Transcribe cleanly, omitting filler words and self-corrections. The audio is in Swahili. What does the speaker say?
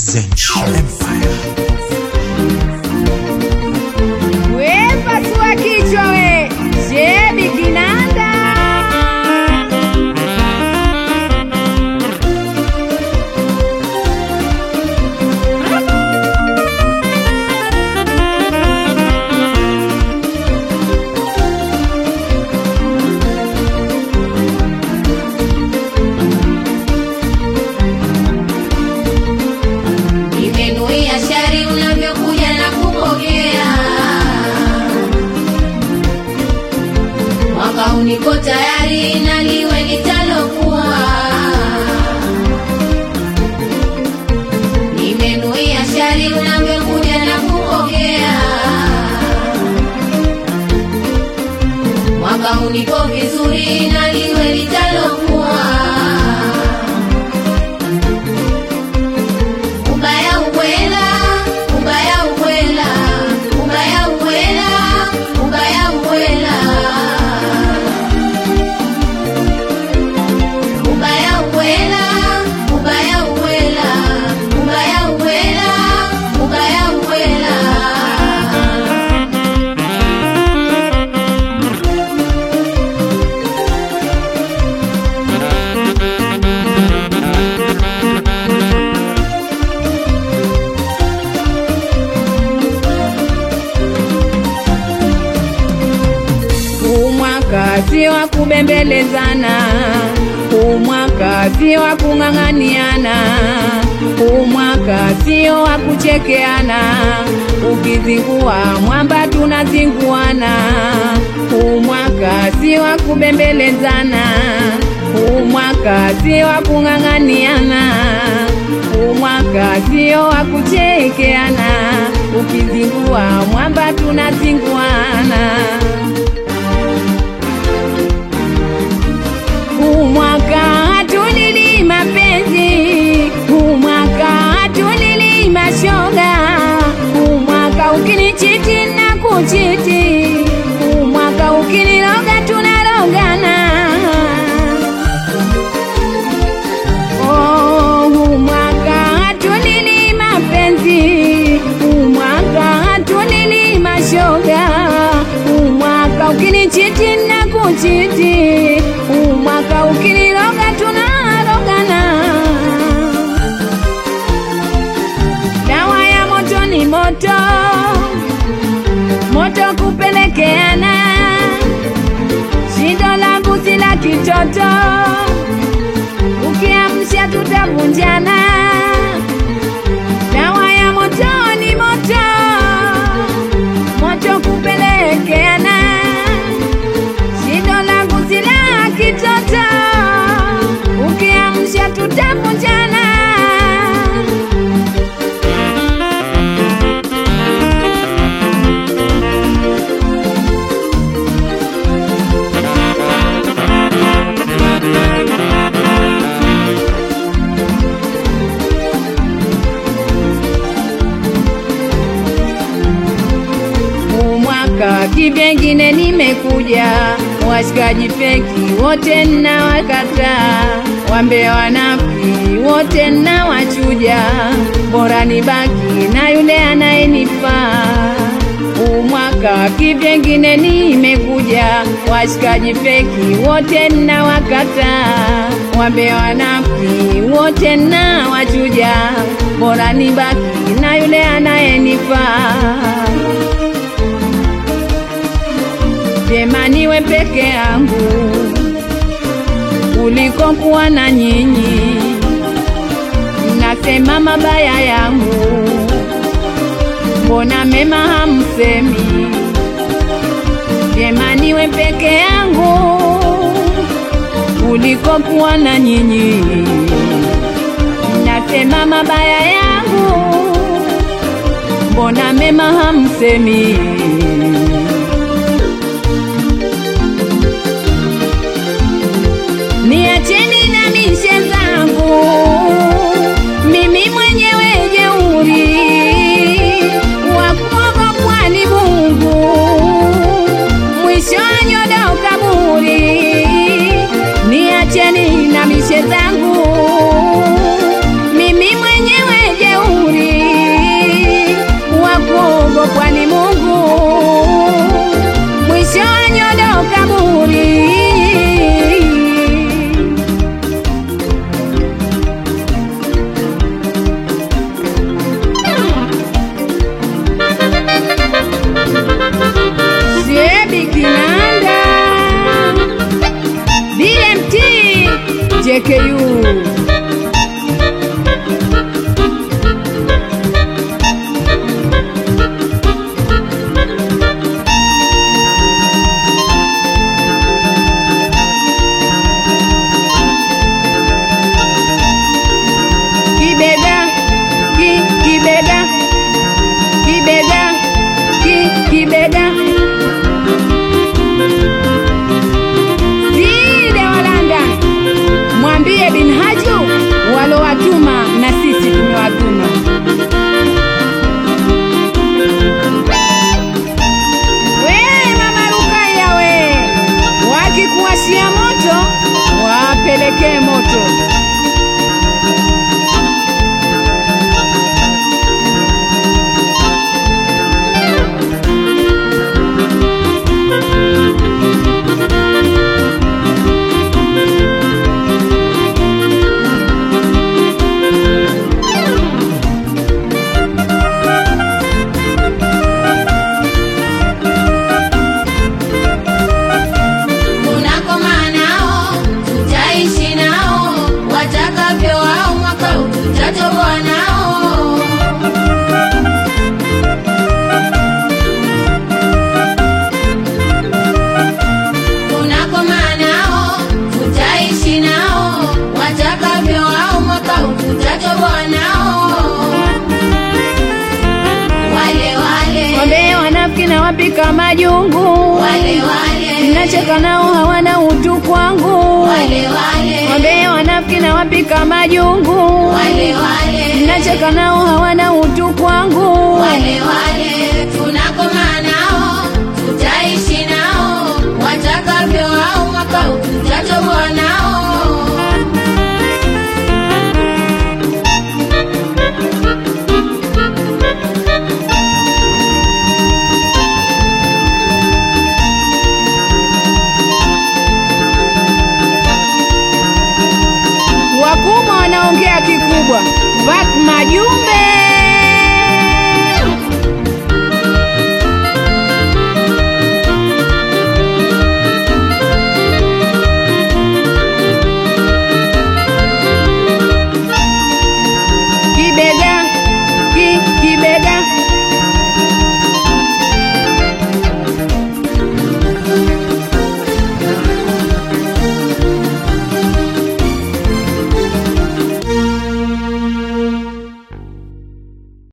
Zench Empire. Wepa suwa kichwa we, Shebi Kinanda. Nimenuia shari unavyokuja na kupokea. Mwaka huu niko tayari na liwe litalokuwa. Nimenuia shari unavyokuja na kupokea. Mwaka huu niko vizuri na liwe litalokuwa. Ubaya ukwela, ubaya ukwela, ubaya ukwela, ubaya ukwela. Ubaya ukwela, ubaya ukwela, ubaya ukwela, ubaya ukwela. Umwaka si wa kubembelezana, umwaka si wa kung'ang'aniana, umwaka sio wa kuchekeana, ukizingua mwamba tunazinguana. Umwaka si wa kubembelezana, umwaka si wa kung'ang'aniana, umwaka sio wa kuchekeana, ukizingua mwamba tunazinguana. Umwaka hatulili mapenzi, umwaka hatulili mashoga, umwaka ukinichiti na kuchiti, umwaka ukiniroga tunarogana. Oh, umwaka hatulili mapenzi, umwaka hatulili mashoga, umwaka ukinichiti na kuchiti, umwaka ukiniroga tunarogana. Dawa ya moto ni moto, moto kupelekeana, shindo langu si la kitoto, ukiamsha tutavunjana. Dawa ya moto ni moto, moto kupelekeana, shindo langu si la kitoto, ukiamsha tutavunjana. Umwaka kivyengine nimekuja, washikaji feki wote na wakata, wambe wanafiki wote na wachuja, bora nibaki na yule anayenifaa. Umwaka kivyengine nimekuja, washikaji feki wote na wakata, wambe wanafiki wote na wachuja, bora nibaki na yule anayenifaa. Jema niwe peke yangu kuliko kuwa na nyinyi, nasema mabaya yangu, mbona mema hamsemi? Jema niwe peke yangu kuliko kuwa na nyinyi, nasema mabaya yangu, mbona mema hamsemi? Niacheni na mishe zangu, mimi mwenyewe jeuri, wa kuogopwa ni Mungu, mwisho anyodo kaburi. Niacheni na mishe zangu, mimi mwenyewe jeuri, wapika majungu, wale wale, nacheka nao hawana utu kwangu, wale wale, wambea wanafiki na wapika majungu, wale wale.